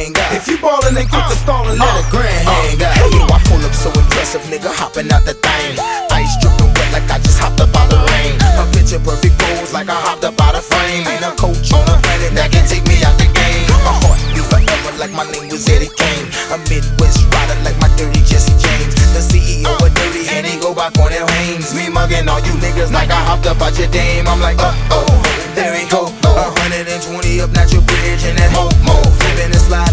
hang out. If you ballin', then quit the stallin', let a grand hang out. I pull up so impressive, nigga, hopping out the thing. Ice drippin' wet like I just hopped up out the rain. A picture perfect pose like I hopped up out of frame. Ain't a coach on a planet that can take me out the game. My heart beat forever like my name was Eddie Kane. A Midwest rider like my dirty Jesse James. The CEO of Dirty and he go by Cornell Haynes. Me mugging all you niggas like I hopped up out your dame. I'm like, there we go. 120 up Natural Bridge and that mo flipping and sliding.